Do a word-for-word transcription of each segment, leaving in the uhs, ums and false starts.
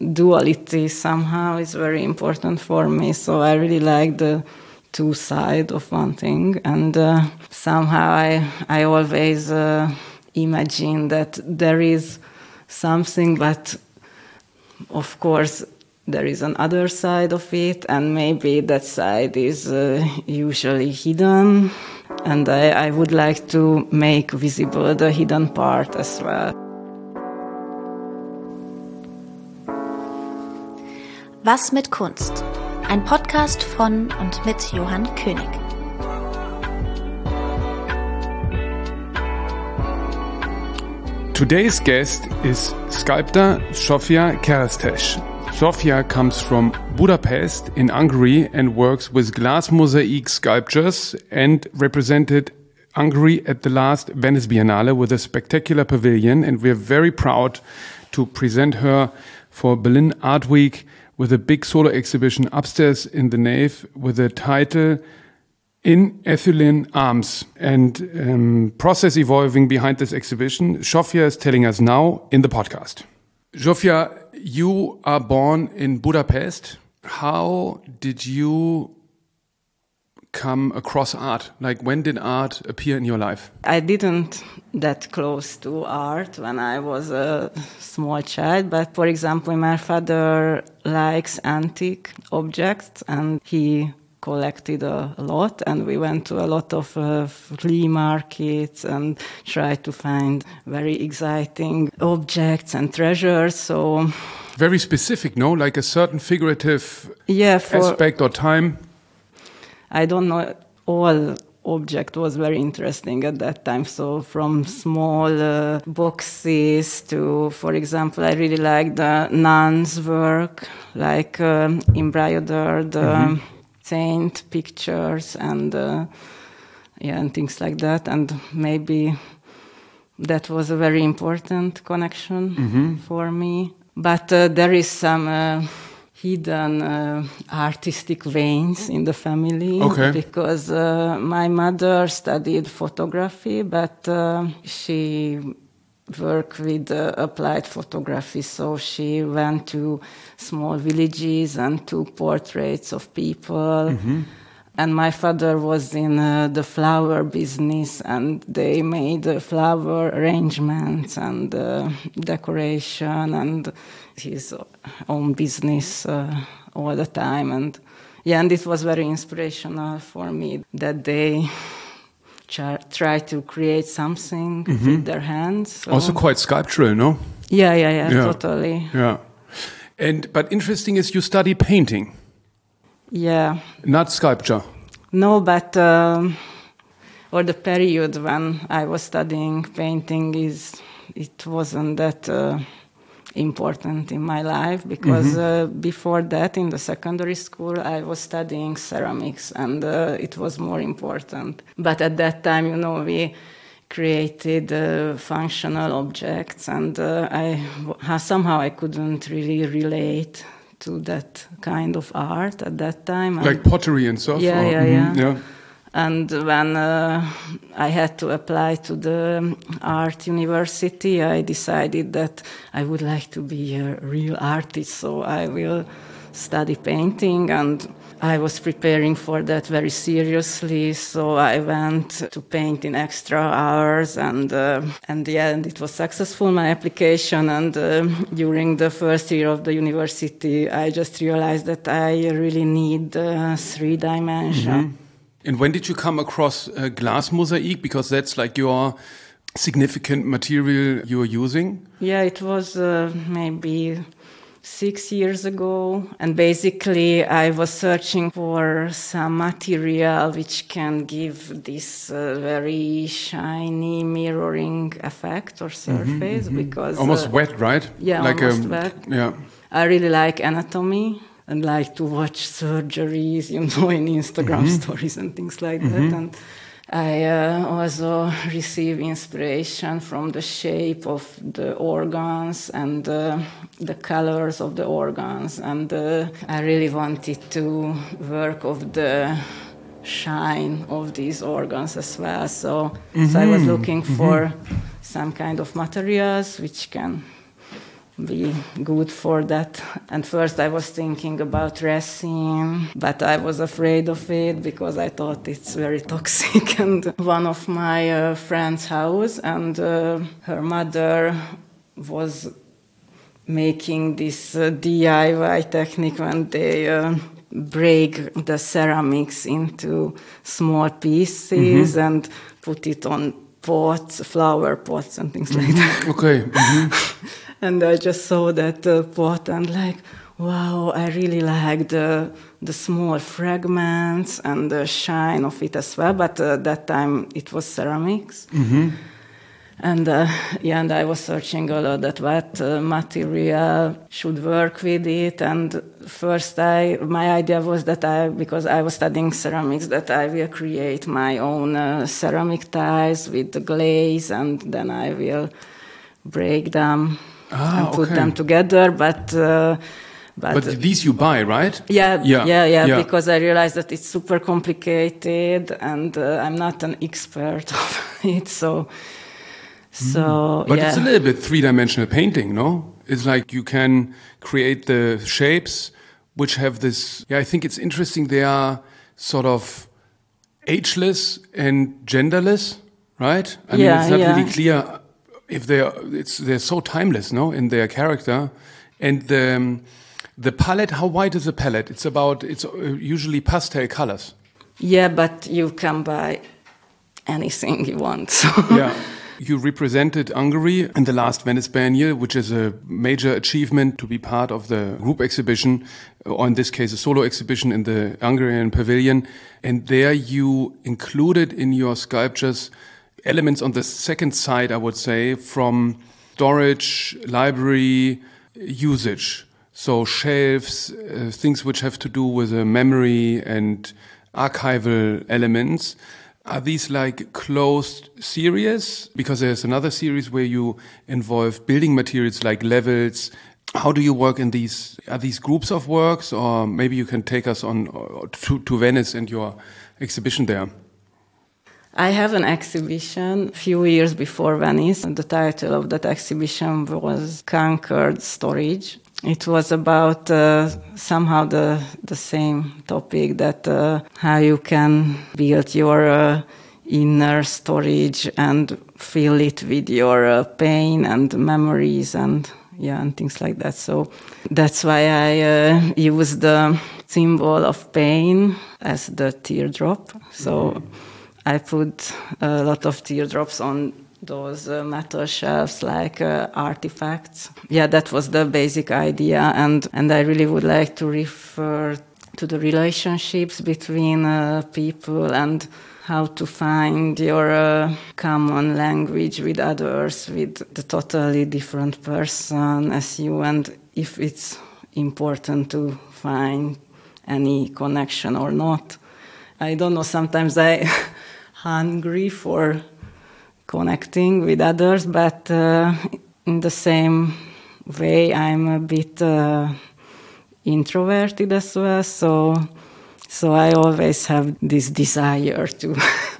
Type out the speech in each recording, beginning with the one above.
duality somehow is very important for me. So I really like the two sides of one thing. And uh, somehow I, I always uh, imagine that there is something, but of course there is an other side of it, and maybe that side is uh, usually hidden. And I, I would like to make visible the hidden part as well. Was mit Kunst? Ein Podcast von und mit Johann König. Today's guest is sculptor Zsófia Keresztes. Zsófia comes from Budapest in Hungary and works with glass mosaic sculptures and represented Hungary at the last Venice Biennale with a spectacular pavilion, and we're very proud to present her for Berlin Art Week with a big solo exhibition upstairs in the nave with the title In Ethylene Arms, and um, process evolving behind this exhibition. Zsófia is telling us now in the podcast. Zsófia, you are born in Budapest. How did you come across art? Like, when did art appear in your life? I didn't that close to art when I was a small child, but for example, my father likes antique objects and he collected a lot, and we went to a lot of uh, flea markets and tried to find very exciting objects and treasures. So very specific, no? Like a certain figurative yeah, for, aspect or time? I don't know. All object was very interesting at that time. So from small uh, boxes to, for example, I really like the nuns' work, like um, embroidered mm-hmm. saint pictures and uh, yeah, and things like that. And maybe that was a very important connection mm-hmm. for me. But uh, there is some uh, hidden uh, artistic veins in the family. Okay. Because uh, my mother studied photography, but uh, she worked with uh, applied photography. So she went to small villages and took portraits of people. Mm-hmm. And my father was in uh, the flower business, and they made uh, flower arrangements and uh, decoration and his own business uh, all the time. And yeah, and it was very inspirational for me that they try, try to create something mm-hmm. with their hands. So. Also quite sculptural, no? Yeah, yeah, yeah, yeah, totally. Yeah. And but interesting is you study painting. Yeah. Not sculpture. No, but um, or the period when I was studying painting is it wasn't that uh, important in my life, because mm-hmm. uh, before that in the secondary school I was studying ceramics, and uh, it was more important. But at that time, you know, we created uh, functional objects, and uh, I somehow I couldn't really relate to that kind of art at that time. Like and pottery and stuff? Yeah, or, yeah, mm-hmm, yeah, yeah. And when uh, I had to apply to the art university, I decided that I would like to be a real artist, so I will study painting, and I was preparing for that very seriously, so I went to paint in extra hours, and uh, and yeah, and it was successful, my application. And uh, during the first year of the university, I just realized that I really need uh, three dimension. Mm-hmm. And when did you come across uh, glass mosaic? Because that's like your significant material you're using. Yeah, it was uh, maybe six years ago, and basically I was searching for some material which can give this uh, very shiny mirroring effect or surface, mm-hmm, because almost uh, wet, right? Yeah, like almost a, wet. Yeah, I really like anatomy and like to watch surgeries, you know, in Instagram mm-hmm. stories and things like mm-hmm. that. And I uh, also receive inspiration from the shape of the organs and uh, the colors of the organs. And uh, I really wanted to work of the shine of these organs as well. So, mm-hmm. so I was looking for mm-hmm. some kind of materials which can be good for that. And first I was thinking about resin, but I was afraid of it because I thought it's very toxic. And one of my uh, friend's house, and uh, her mother was making this uh, D I Y technique when they uh, break the ceramics into small pieces mm-hmm. and put it on pots, flower pots and things like that. Okay. Mm-hmm. And I just saw that uh, pot and like, wow, I really like the the small fragments and the shine of it as well. But uh, that time it was ceramics. Mm-hmm. And uh, yeah, and I was searching a lot at what uh, material should work with it. And first, I my idea was that I, because I was studying ceramics, that I will create my own uh, ceramic tiles with the glaze, and then I will break them ah, and put okay. them together. But uh, But, but these you buy, right? Yeah, yeah, yeah, yeah, yeah. Because I realized that it's super complicated, and uh, I'm not an expert of it, so. So, but yeah. It's a little bit three-dimensional painting, no? It's like you can create the shapes which have this. Yeah, I think it's interesting. They are sort of ageless and genderless, right? I yeah, mean, it's not yeah. really clear if they're. It's they're so timeless, no, in their character, and the um, the palette. How wide is the palette? It's about. It's usually pastel colors. Yeah, but you can buy anything you want. So. Yeah. You represented Hungary in the last Venice Biennial, which is a major achievement to be part of the group exhibition, or in this case, a solo exhibition in the Hungarian pavilion. And there you included in your sculptures elements on the second side, I would say, from storage, library, usage. So shelves, uh, things which have to do with uh, memory and archival elements. Are these like closed series? Because there's another series where you involve building materials like levels. How do you work in these? Are these groups of works? Or maybe you can take us on to, to Venice and your exhibition there. I have an exhibition a few years before Venice. And the title of that exhibition was Conquered Storage. It was about uh, somehow the the same topic, that uh, how you can build your uh, inner storage and fill it with your uh, pain and memories and yeah and things like that. So that's why I uh, use the symbol of pain as the teardrop. So mm-hmm. I put a lot of teardrops on those uh, metal shelves, like uh, artifacts. Yeah, that was the basic idea, and, and I really would like to refer to the relationships between uh, people and how to find your uh, common language with others, with the totally different person as you, and if it's important to find any connection or not. I don't know, sometimes I'm hungry for connecting with others, but uh, in the same way, I'm a bit uh, introverted as well. So, so I always have this desire to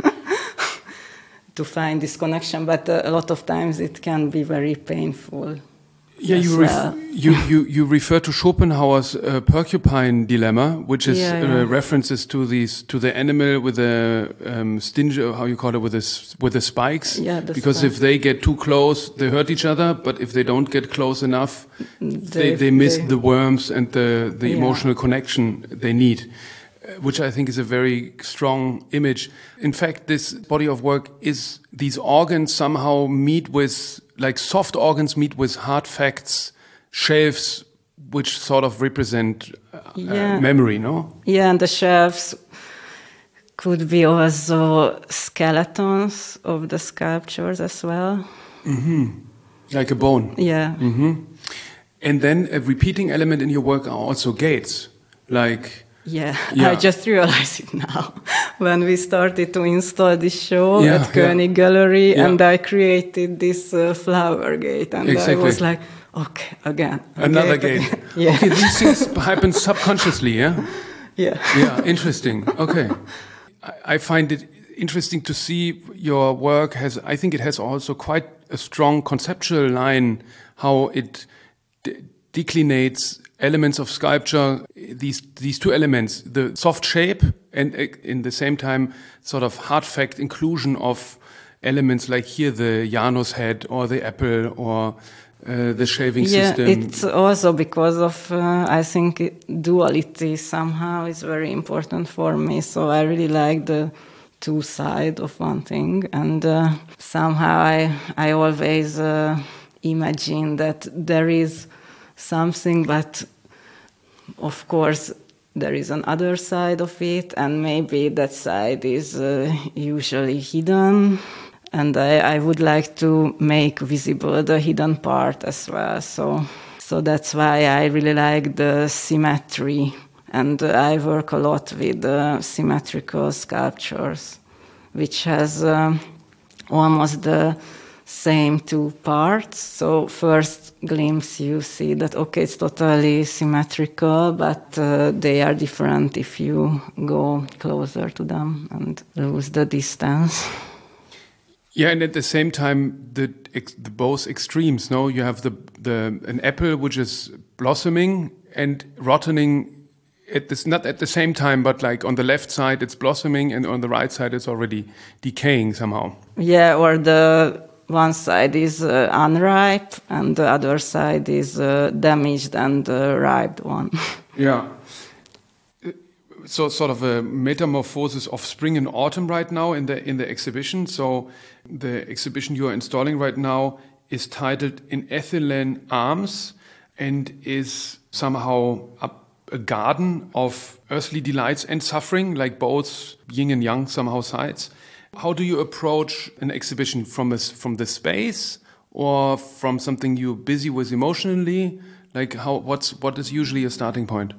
to find this connection. But uh, a lot of times it can be very painful. Yeah, you, ref well. you you you refer to Schopenhauer's uh, porcupine dilemma, which is yeah, yeah. Uh, references to these to the animal with the um, stinge, how you call it, with the with the spikes. Yeah, the because spikes. If they get too close, they hurt each other. But if they don't get close enough, they they, they miss they, the worms and the the yeah. emotional connection they need, which I think is a very strong image. In fact, this body of work is these organs somehow meet with. Like soft organs meet with hard facts, shelves which sort of represent uh, yeah. uh, memory, no? Yeah, and the shelves could be also skeletons of the sculptures as well. Mm-hmm. Like a bone. Yeah. Mm-hmm. And then a repeating element in your work are also gates, like... Yeah, yeah, I just realized it now. When we started to install this show yeah, at König yeah. Gallery, yeah. and I created this uh, flower gate, and exactly. I was like, okay, again. Another gate. gate. yeah. Okay, these things happen subconsciously, yeah? Yeah. Yeah, interesting. Okay. I, I find it interesting to see your work has, I think it has also quite a strong conceptual line, how it declinates elements of sculpture, these these two elements, the soft shape and uh, in the same time sort of hard fact inclusion of elements like here the Janus head or the apple or uh, the shaving yeah, system. It's also because of, uh, I think, it, duality somehow is very important for me. So I really like the two sides of one thing. And uh, somehow I, I always uh, imagine that there is something, but of course there is another side of it, and maybe that side is uh, usually hidden. And I, I would like to make visible the hidden part as well. So, so that's why I really like the symmetry. And uh, I work a lot with uh, symmetrical sculptures, which has uh, almost the same two parts. So first glimpse you see that, okay, it's totally symmetrical, but uh, they are different if you go closer to them and lose the distance. Yeah, and at the same time, the, ex, the both extremes. No, you have the the an apple which is blossoming and rottening at this not at the same time, but like on the left side it's blossoming, and on the right side it's already decaying somehow. Yeah, or the one side is uh, unripe, and the other side is uh, damaged and uh, ripe one. Yeah. So sort of a metamorphosis of spring and autumn right now in the in the exhibition. So the exhibition you are installing right now is titled In Ethylene Arms and is somehow a, a garden of earthly delights and suffering, like both yin and yang somehow sides. How do you approach an exhibition from a, from the space or from something you're busy with emotionally? Like how what's what is usually a starting point?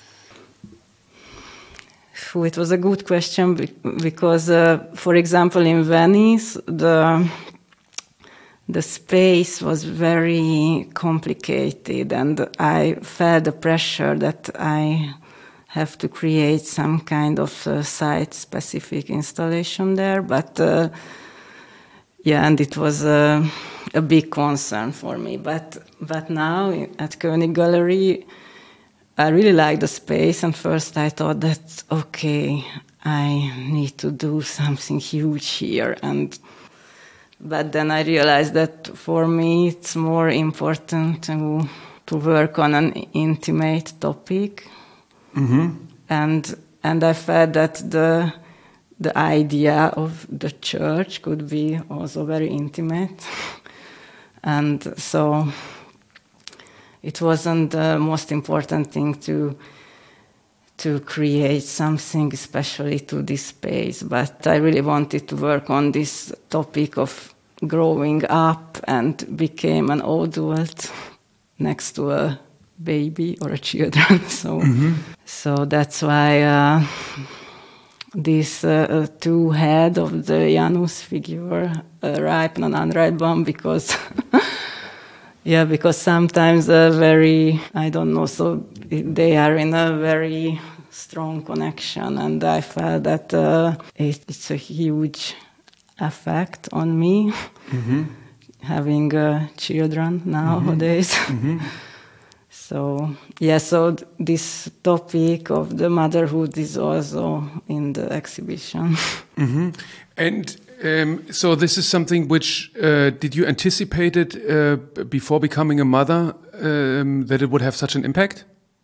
It was a good question because, uh, for example, in Venice, the the space was very complicated, and I felt the pressure that I have to create some kind of uh, site-specific installation there. But uh, yeah, and it was uh, a big concern for me. But but now at König Gallery, I really like the space, and first I thought that, okay, I need to do something huge here. And but then I realized that for me it's more important to, to work on an intimate topic. Mm-hmm. And and I felt that the the idea of the church could be also very intimate. And so it wasn't the most important thing to to create something especially to this space, but I really wanted to work on this topic of growing up and became an adult next to a baby or a children. So, mm-hmm. so that's why uh, this uh, two head of the Janus figure, uh, ripe and unripe one, because. Yeah, because sometimes uh, very, I don't know, so they are in a very strong connection, and I felt that uh, it, it's a huge effect on me, mm-hmm. having uh, children nowadays. Mm-hmm. So, yeah, so th- this topic of the motherhood is also in the exhibition. Mm-hmm. And Um, so this is something which, uh, did you anticipate it uh, before becoming a mother, um, that it would have such an impact?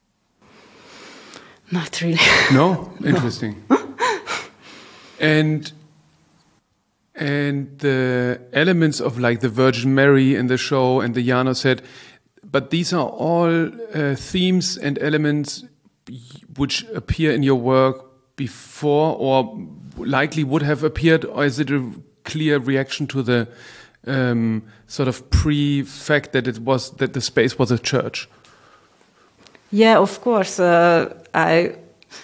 Not really. No? Interesting. No. and and the elements of like the Virgin Mary in the show and the Janus head, but these are all uh, themes and elements which appear in your work before or likely would have appeared, or is it a clear reaction to the um, sort of pre-fact that it was that the space was a church? Yeah, of course. Uh, I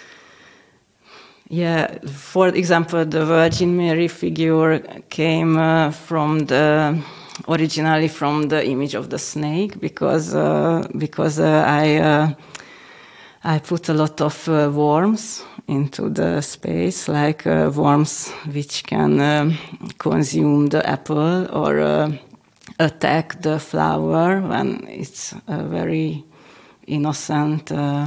yeah, for example, the Virgin Mary figure came uh, from the originally from the image of the snake, because uh, because uh, I uh, I put a lot of uh, worms into the space, like uh, worms which can um, consume the apple or uh, attack the flower when it's uh, very innocent uh,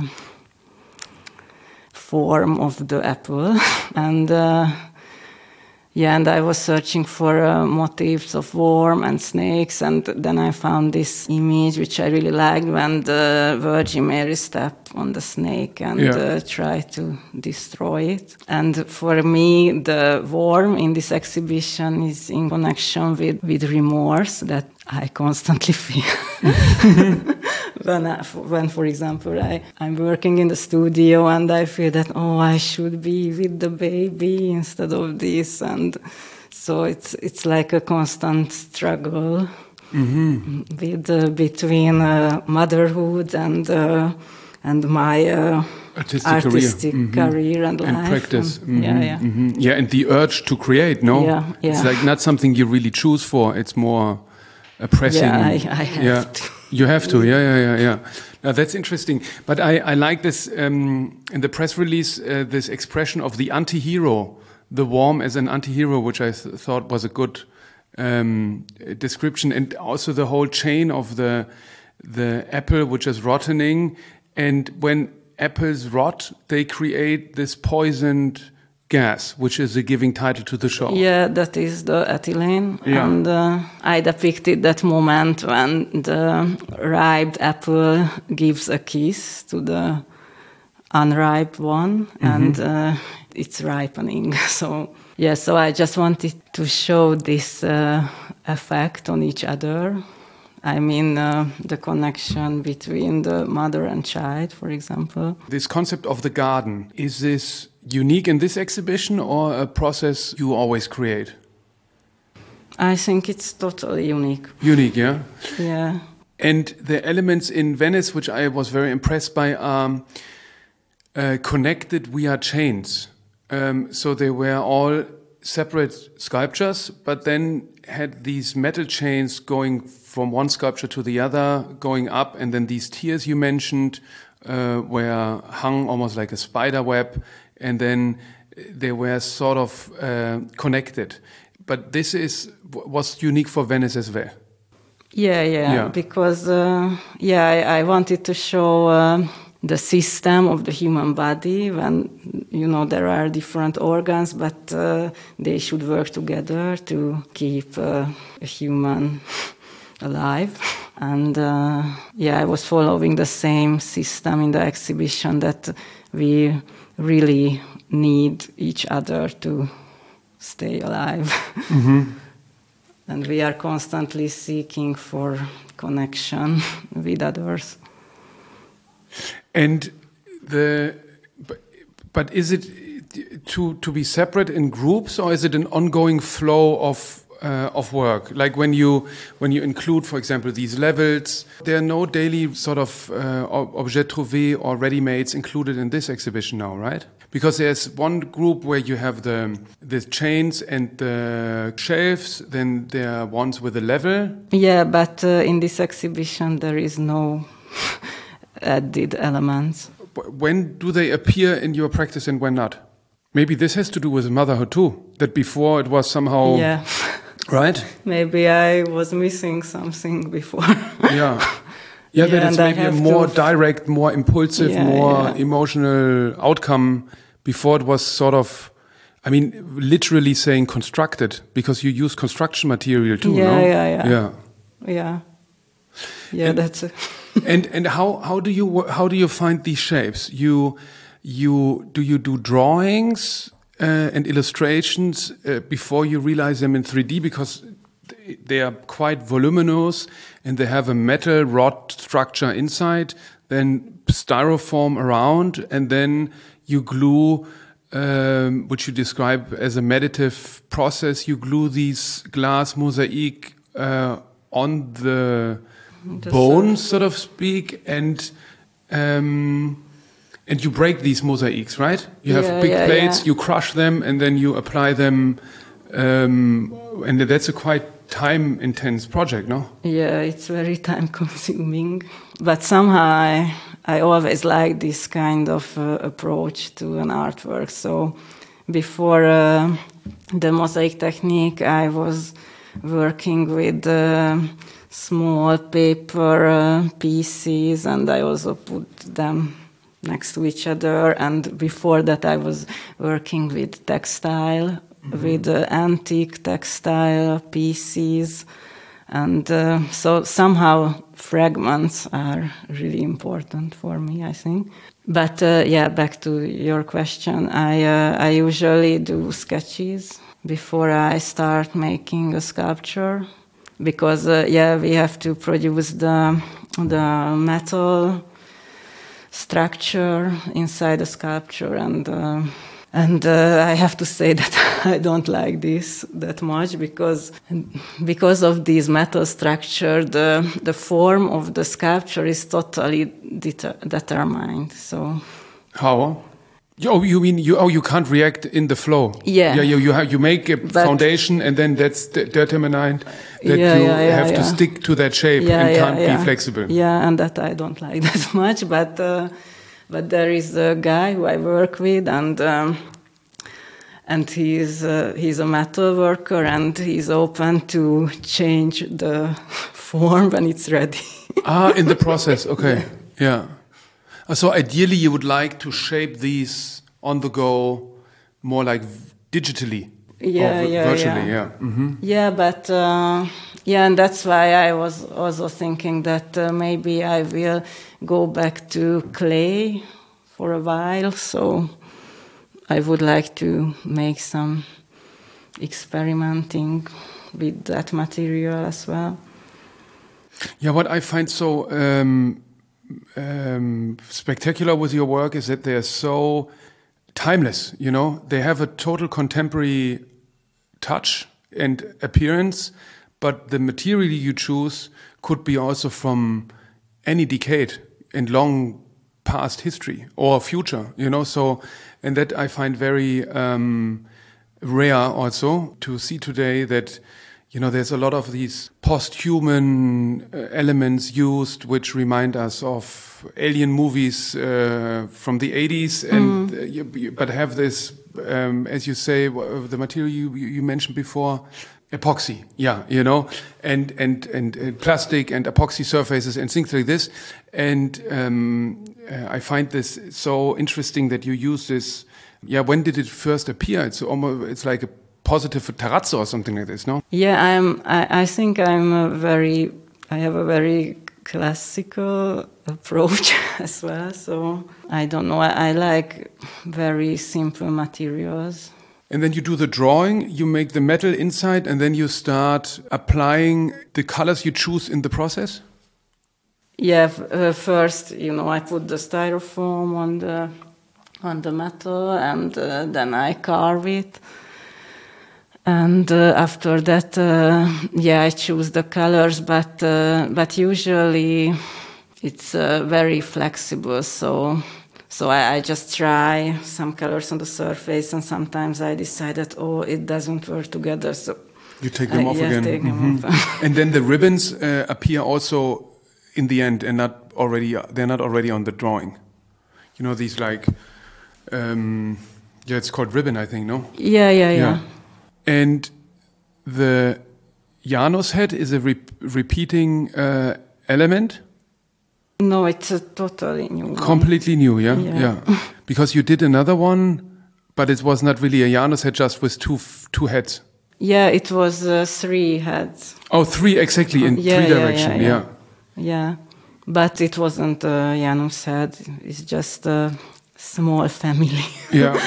form of the apple. and uh, yeah, and I was searching for uh, motifs of worm and snakes, and then I found this image which I really liked when the Virgin Mary stepped on the snake and yeah. uh, tried to destroy it. And for me, the worm in this exhibition is in connection with, with remorse that I constantly feel. when, I, when, for example, I, I'm working in the studio and I feel that, oh, I should be with the baby instead of this. And so it's it's like a constant struggle mm-hmm. with, uh, between uh, motherhood and uh, and my uh, artistic, artistic career, career mm-hmm. and life. And practice. And, mm-hmm. Yeah, yeah. Mm-hmm. Yeah, and the urge to create, no? Yeah, yeah. It's like not something you really choose for. It's more a pressing. Yeah, I, I have yeah. to. You have to, yeah, yeah, yeah, yeah. Now, that's interesting. But I, I like this, um, in the press release, uh, this expression of the anti-hero, the worm as an anti-hero, which I th thought was a good um, description. And also the whole chain of the, the apple, which is rottening. And when apples rot, they create this poisoned gas, which is a giving title to the show. Yeah, that is the ethylene. Yeah. And uh, I depicted that moment when the ripe apple gives a kiss to the unripe one, mm-hmm. and uh, it's ripening. So, yeah, so I just wanted to show this uh, effect on each other. I mean, uh, the connection between the mother and child, for example. This concept of the garden, is this unique in this exhibition or a process you always create? I think it's totally unique. Unique, yeah? Yeah. And the elements in Venice, which I was very impressed by, are uh, connected via chains. Um, so they were all separate sculptures, but then had these metal chains going from one sculpture to the other, going up, and then these tiers you mentioned uh, were hung almost like a spider web, and then they were sort of uh, connected. But this is was unique for Venice as well. Yeah, yeah, yeah. because uh, yeah, I, I wanted to show uh, the system of the human body when, you know, there are different organs, but uh, they should work together to keep uh, a human alive. And uh, yeah, I was following the same system in the exhibition, that we really need each other to stay alive. Mm-hmm. And we are constantly seeking for connection with others. And the, but, but is it to to be separate in groups, or is it an ongoing flow of uh, of work? Like when you when you include, for example, these levels, there are no daily sort of uh, objet trouvé or ready-mades included in this exhibition now, right? Because there's one group where you have the the chains and the shelves, then there are ones with a level. Yeah, but uh, in this exhibition there is no added elements. When do they appear in your practice and when not? Maybe this has to do with motherhood too, that before it was somehow... Yeah. Right? Maybe I was missing something before. Yeah. Yeah, that yeah, it's maybe a more to... direct, more impulsive, yeah, more yeah. emotional outcome. Before it was sort of, I mean, literally saying constructed, because you use construction material too, yeah, no? Yeah, yeah, yeah. Yeah. Yeah, and, that's it. and and how how do you how do you find these shapes? You you do you do drawings uh, and illustrations uh, before you realize them in three D, because they are quite voluminous and they have a metal rod structure inside, then styrofoam around, and then you glue, um, which you describe as a meditative process. You glue these glass mosaic uh, on the Just bones, so to speak, and um, and you break these mosaics, right? You have yeah, big yeah, plates, yeah. you crush them, and then you apply them, um, and that's a quite time-intense project, no? Yeah, it's very time-consuming, but somehow I, I always like this kind of uh, approach to an artwork. So before uh, the mosaic technique, I was working with uh, small paper uh, pieces, and I also put them next to each other. And before that, I was working with textile, mm-hmm. with uh, antique textile pieces. And uh, so somehow fragments are really important for me, I think. But uh, yeah, back to your question, I uh, I usually do sketches before I start making a sculpture, because uh, yeah, we have to produce the the metal structure inside the sculpture, and uh, and uh, I have to say that I don't like this that much, because because of this metal structure, the the form of the sculpture is totally det- determined. So how? Oh, you mean you? Oh, you can't react in the flow. Yeah, yeah. You you, have, you make a but, foundation, and then that's de- determined that yeah, you yeah, yeah, have yeah. to stick to that shape yeah, and yeah, can't yeah. be flexible. Yeah, and that I don't like that much. But uh, but there is a guy who I work with, and um, and he's uh, he's a metal worker, and he's open to change the form when it's ready. Ah, in the process. Okay, yeah. yeah. So ideally, you would like to shape these on the go, more like digitally, yeah, or v- yeah, virtually, yeah. yeah. Mm-hmm. Yeah, but uh, yeah, and that's why I was also thinking that uh, maybe I will go back to clay for a while. So I would like to make some experimenting with that material as well. Yeah, what I find so um, um, spectacular with your work is that they are so timeless, you know? They have a total contemporary touch and appearance, but the material you choose could be also from any decade and long past history or future, you know? So, and that I find very um, rare also to see today, that you know, there's a lot of these post-human uh, elements used, which remind us of alien movies uh, from the eighties, and Mm. uh, you, you, but have this, um, as you say, w- the material you, you mentioned before, epoxy, yeah, you know, and and and uh, plastic and epoxy surfaces and things like this. And um, uh, I find this so interesting that you use this. Yeah, when did it first appear? It's almost, it's like a positive terrazzo or something like this, no? Yeah, I'm. I, I think I'm a very. I have a very classical approach as well. So I don't know. I, I like very simple materials. And then you do the drawing. You make the metal inside, and then you start applying the colors you choose in the process. Yeah. F- uh, first, you know, I put the styrofoam on the on the metal, and uh, then I carve it. And uh, after that, uh, yeah, I choose the colors, but uh, but usually it's uh, very flexible. So so I, I just try some colors on the surface, and sometimes I decide that, oh, it doesn't work together. So you take them I, off yeah, again. Take Mm-hmm. them off. And then the ribbons uh, appear also in the end, and not already. They're not already on the drawing. You know, these like, um, yeah, it's called ribbon, I think. No. Yeah, yeah, yeah. yeah. And the Janus head is a re- repeating uh, element? No, it's a totally new one. Completely new, yeah? Yeah. yeah. Because you did another one, but it was not really a Janus head, just with two f- two heads. Yeah, it was uh, three heads. Oh, three, exactly, in yeah, three yeah, direction, yeah, yeah. yeah. Yeah, but it wasn't a Janus head. It's just a small family. Yeah.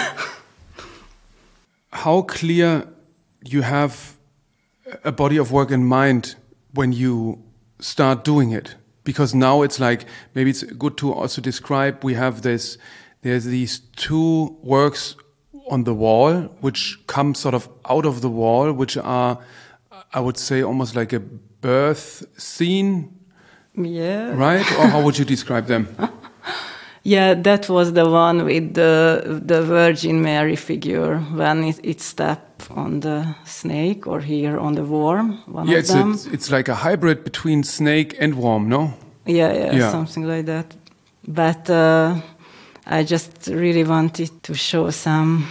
How clear you have a body of work in mind when you start doing it? Because now it's like, maybe it's good to also describe, we have this, there's these two works on the wall, which come sort of out of the wall, which are, I would say, almost like a birth scene. Yeah. Right? Or how would you describe them? Yeah, that was the one with the the Virgin Mary figure when it, it stepped on the snake, or here on the worm. One yeah, of it's them. A, it's like a hybrid between snake and worm, no? Yeah, yeah, Yeah. something like that. But uh, I just really wanted to show some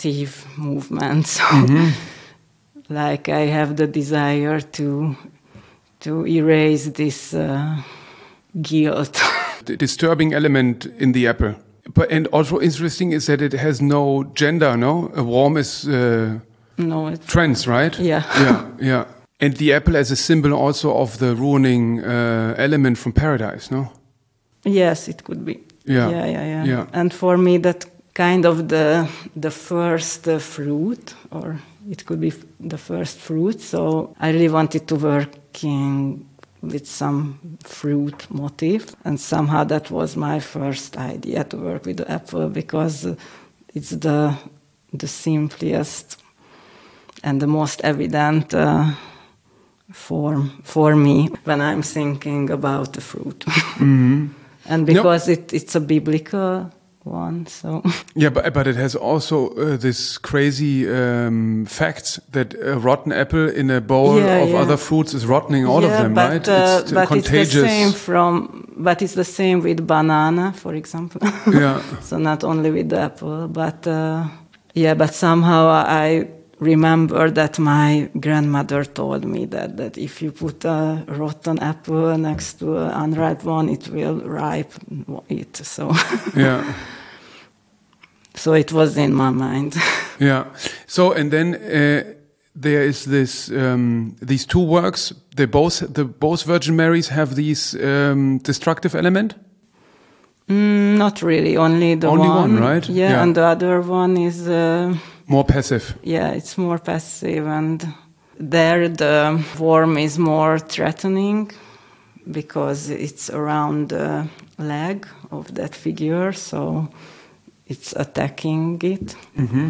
destructive movements. Mm-hmm. Like I have the desire to to erase this uh, guilt. The disturbing element in the apple. But and also interesting is that it has no gender, no? A worm is uh, no, it's, trans, right? Yeah. Yeah, yeah. And the apple as a symbol also of the ruining uh, element from paradise, no? Yes, it could be. Yeah. Yeah, yeah, yeah. Yeah. And for me, that kind of the the first uh, fruit, or it could be f- the first fruit. So I really wanted to work in, with some fruit motif, and somehow that was my first idea to work with the apple, because uh, it's the the simplest and the most evident uh, form for me when I'm thinking about the fruit. Mm-hmm. And because no. it, it's a biblical one, so... Yeah, but, but it has also uh, this crazy um, fact that a rotten apple in a bowl yeah, of yeah. other fruits is rottening all yeah, of them, but, right? Uh, it's but contagious. It's the same from, but it's the same with banana, for example. Yeah. So not only with the apple, but... Uh, yeah, but somehow I... remember that my grandmother told me that, that if you put a rotten apple next to an unripe one, it will ripen it. So yeah. So it was in my mind. Yeah. So and then uh, there is this um, these two works. They both the both Virgin Marys have these um, destructive element. Mm, not really. Only the only one. one, right? Yeah, yeah. And the other one is. Uh, More passive. Yeah, it's more passive, and there the worm is more threatening because it's around the leg of that figure, so it's attacking it. Mm-hmm.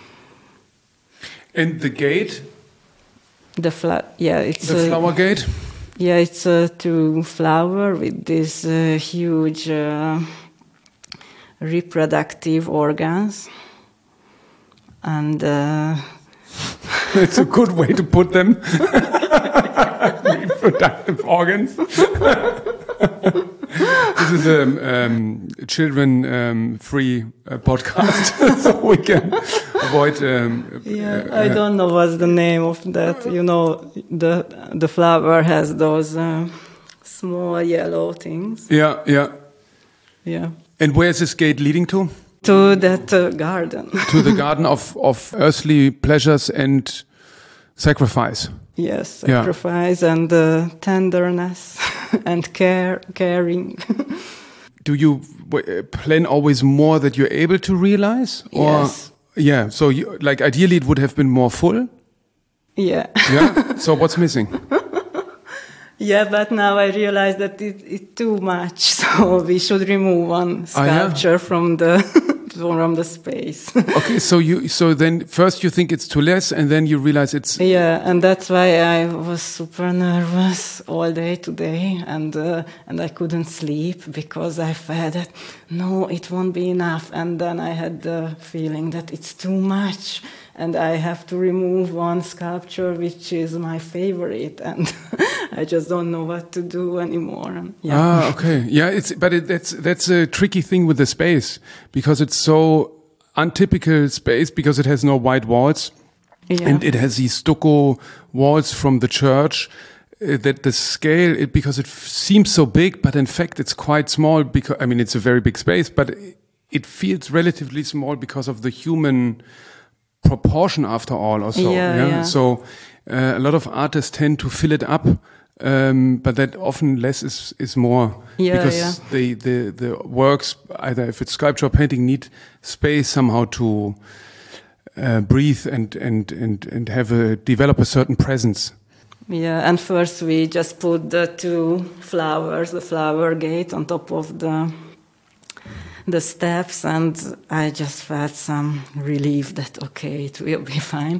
And the gate? The fla- yeah, it's the a, flower gate. Yeah, it's a true flower with these uh, huge uh, reproductive organs. And uh, it's a good way to put them. Reproductive organs. This is a um, children-free um, uh, podcast, so we can avoid. Um, yeah, uh, I don't know what's the name of that. You know, the the flower has those uh, small yellow things. Yeah, yeah, yeah. And where is this gate leading to? To that uh, garden. To the garden of, of earthly pleasures and sacrifice. Yes, sacrifice yeah. and uh, tenderness and care, caring. Do you plan always more that you're able to realize? Or, yes. Yeah, so you, like ideally it would have been more full? Yeah. Yeah? So what's missing? Yeah, but now I realize that it, it's too much, so we should remove one sculpture oh, yeah? from the from the space. Okay, so you so then first you think it's too less, and then you realize it's yeah, and that's why I was super nervous all day today, and uh, and I couldn't sleep because I felt that no, it won't be enough, and then I had the feeling that it's too much. And I have to remove one sculpture, which is my favorite, and I just don't know what to do anymore. Yeah. Ah, okay. Yeah, it's but it, that's that's a tricky thing with the space because it's so untypical space because it has no white walls, yeah. And it has these stucco walls from the church. Uh, that the scale, it because it f- seems so big, but in fact it's quite small. Because I mean, it's a very big space, but it, it feels relatively small because of the human proportion after all also yeah, yeah? yeah. So uh, a lot of artists tend to fill it up um, but that often less is is more yeah, because yeah. the, the the works, either if it's sculpture or painting, need space somehow to uh, breathe and and and and have a develop a certain presence. Yeah, and first we just put the two flowers, the flower gate on top of the the steps, and I just felt some relief that, okay, it will be fine.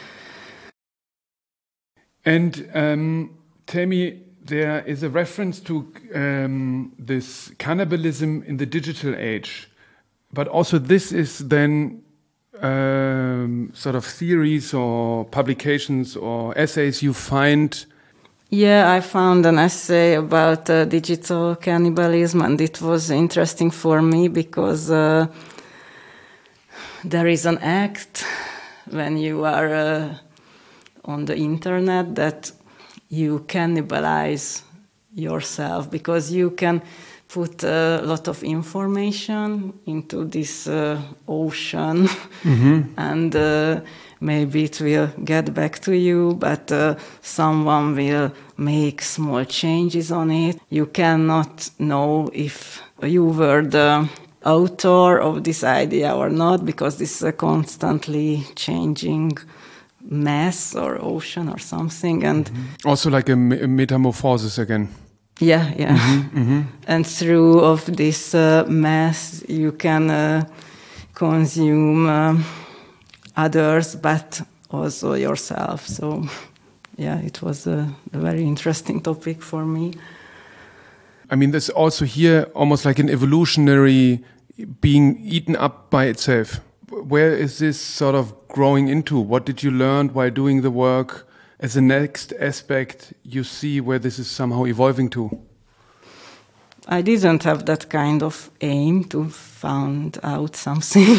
And um, tell me, there is a reference to um, this cannibalism in the digital age, but also this is then um, sort of theories or publications or essays you find. Yeah, I found an essay about uh, digital cannibalism, and it was interesting for me because uh, there is an act when you are uh, on the internet that you cannibalize yourself, because you can put a lot of information into this uh, ocean mm-hmm. and uh, maybe it will get back to you, but uh, someone will make small changes on it. You cannot know if you were the author of this idea or not, because this is a constantly changing mess or ocean or something. And mm-hmm. also like a, me- a metamorphosis again. Yeah, yeah. Mm-hmm, mm-hmm. And through of this uh, mess, you can uh, consume uh, others, but also yourself. So, yeah, it was a, a very interesting topic for me. I mean, there's also here almost like an evolutionary being eaten up by itself. Where is this sort of growing into? What did you learn while doing the work? As the next aspect you see where this is somehow evolving to? I didn't have that kind of aim to find out something.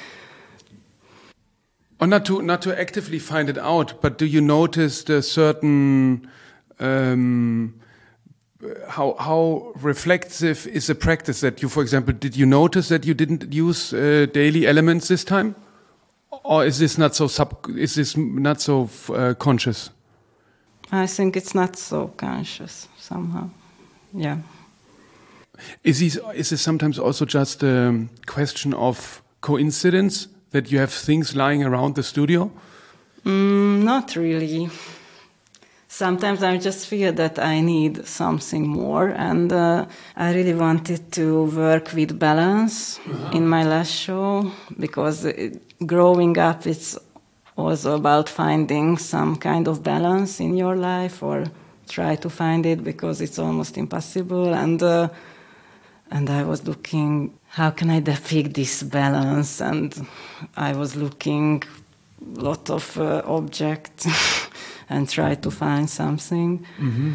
Or not to not to actively find it out, but do you notice the certain um, how how reflexive is the practice that you, for example, did you notice that you didn't use uh, daily elements this time, or is this not so sub? Is this not so uh, conscious? I think it's not so conscious somehow. Yeah. Is this is this sometimes also just a question of coincidence? That you have things lying around the studio? Mm, not really. Sometimes I just feel that I need something more, and uh, I really wanted to work with balance uh-huh. in my last show, because it, growing up it's also about finding some kind of balance in your life, or try to find it, because it's almost impossible. And uh, and I was looking, how can I depict this balance? And I was looking a lot of uh, objects and try to find something mm-hmm.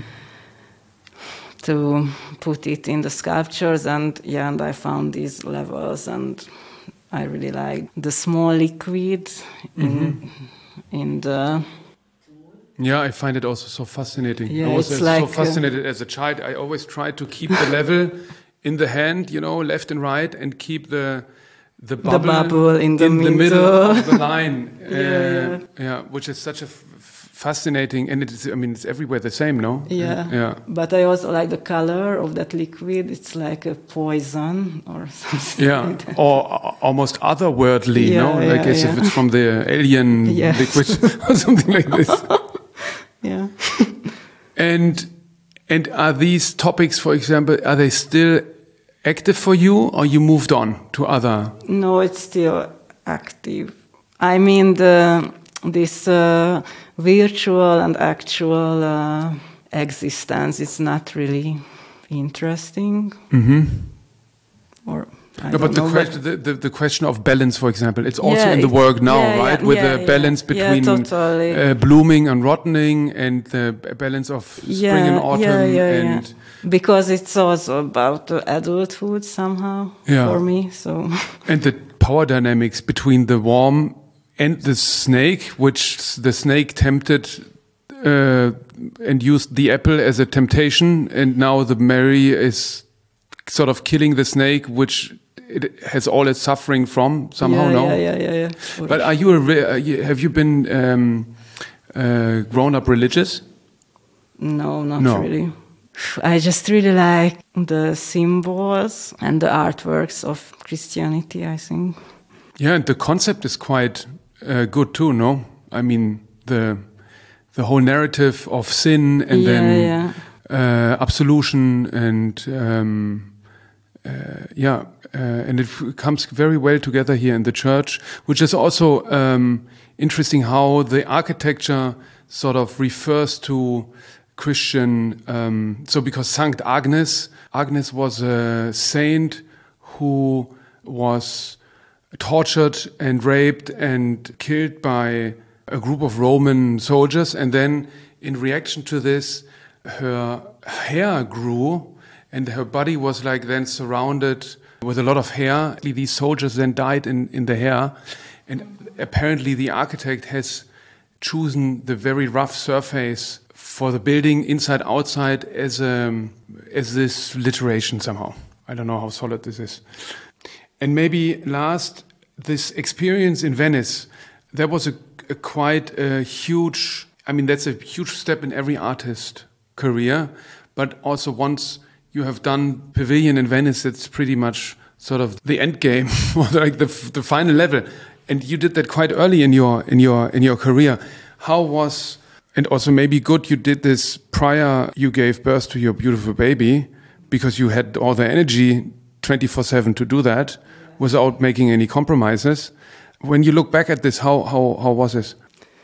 to put it in the sculptures. And yeah, and I found these levels, and I really like the small liquid in mm-hmm. in the. Yeah, I find it also so fascinating. Yeah, I was it's so like fascinated uh, as a child. I always tried to keep the level in the hand, you know, left and right, and keep the the bubble, the bubble in the in middle. the middle of the line. yeah, uh, yeah. yeah, which is such a f- fascinating, and it is. I mean, it's everywhere the same, no? Yeah, yeah. But I also like the color of that liquid. It's like a poison or something. Yeah, like that. or almost otherworldly, yeah, no? Yeah, like as yeah. if it's from the alien yes. liquid or something like this. Yeah. And and are these topics, for example, are they still active for you, or you moved on to other? No, it's still active. I mean, the this uh, virtual and actual uh, existence is not really interesting. Mm-hmm. Or I no, don't but the, know, question, the, the, the question of balance, for example, it's also yeah, in the work now, yeah, right? yeah, With yeah, the yeah. balance between yeah, totally. uh, blooming and rottening, and the balance of spring yeah, and autumn. Yeah, yeah, and yeah. Because it's also about uh, adulthood somehow yeah. for me. So and the power dynamics between the worm and the snake, which the snake tempted uh, and used the apple as a temptation, and now the Mary is sort of killing the snake, which it has all its suffering from somehow. yeah, no, yeah, yeah, yeah, yeah. But are you a re- have you been um, uh, grown up religious? No, not No. really. I just really like the symbols and the artworks of Christianity, I think. Yeah, and the concept is quite uh, good too, no? I mean, the the whole narrative of sin and yeah, then yeah. Uh, absolution and um, uh, yeah, uh, and it f- comes very well together here in the church, which is also um, interesting how the architecture sort of refers to Christian. Um, so because Saint Agnes, Agnes was a saint who was tortured and raped and killed by a group of Roman soldiers, and then in reaction to this, her hair grew and her body was like then surrounded with a lot of hair. These soldiers then died in, in the hair, and apparently the architect has chosen the very rough surface for the building inside outside as a, as this literation somehow. I don't know how solid this is. And maybe last, this experience in Venice, that was a, a quite a huge, I mean, that's a huge step in every artist career, but also once you have done Pavilion in Venice, it's pretty much sort of the end game, or like the the final level. And you did that quite early in your in your in your career. How was, and also maybe good you did this prior you gave birth to your beautiful baby, because you had all the energy twenty-four seven to do that without making any compromises. When you look back at this, how how how was this?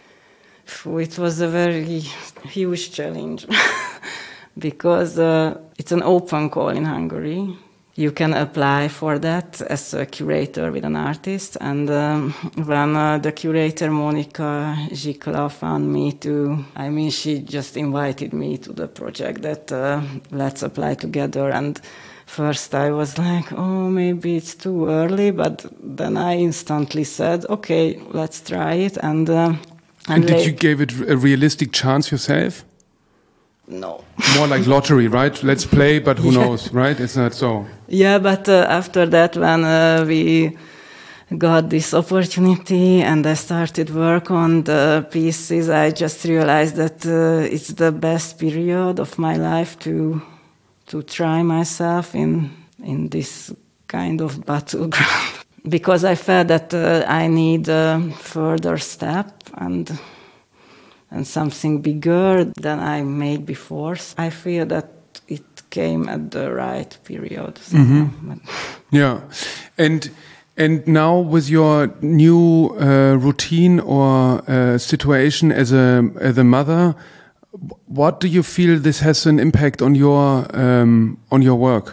It was a very huge challenge because uh, it's an open call in Hungary. You can apply for that as a curator with an artist. And um, when uh, the curator, Monika Zsikla, found me to, I mean, she just invited me to the project that uh, let's apply together. And first I was like, oh, maybe it's too early. But then I instantly said, okay, let's try it. And, uh, and, and did you give it a realistic chance yourself? No. More like lottery, right? Let's play, but who yeah. knows, right? It's not so. Yeah, but uh, after that, when uh, we got this opportunity and I started work on the pieces, I just realized that uh, it's the best period of my life to to try myself in in this kind of battleground. Because I felt that uh, I need a further step and and something bigger than I made before. I feel that it came at the right period. Mm-hmm. Yeah, and and now with your new uh, routine or uh, situation as a as a mother, what do you feel this has an impact on your um, on your work?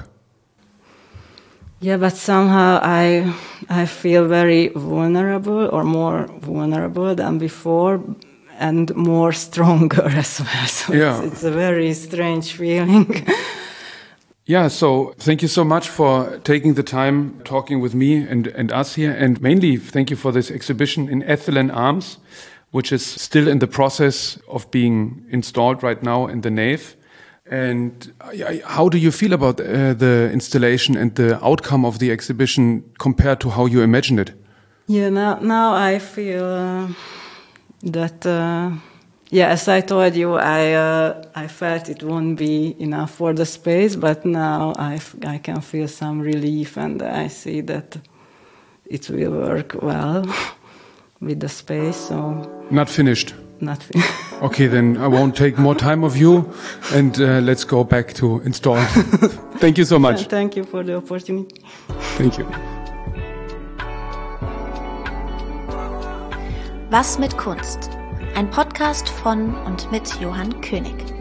Yeah, but somehow I I feel very vulnerable, or more vulnerable than before. And more stronger as well. So yeah. it's, it's a very strange feeling. Yeah, so thank you so much for taking the time talking with me and, and us here. And mainly thank you for this exhibition in Ethel Arms, which is still in the process of being installed right now in the nave. And how do you feel about uh, the installation and the outcome of the exhibition compared to how you imagined it? Yeah, now, now I feel... Uh, That uh, yeah, as I told you, I uh, I felt it won't be enough for the space, but now I I can feel some relief, and I see that it will work well with the space. So not finished. Not finished. Okay, then I won't take more time of you, and uh, let's go back to install. Thank you so much. Thank you for the opportunity. Thank you. Was mit Kunst? Ein Podcast von und mit Johann König.